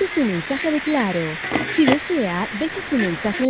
su mensaje de Claro. Si desea, deje su mensaje en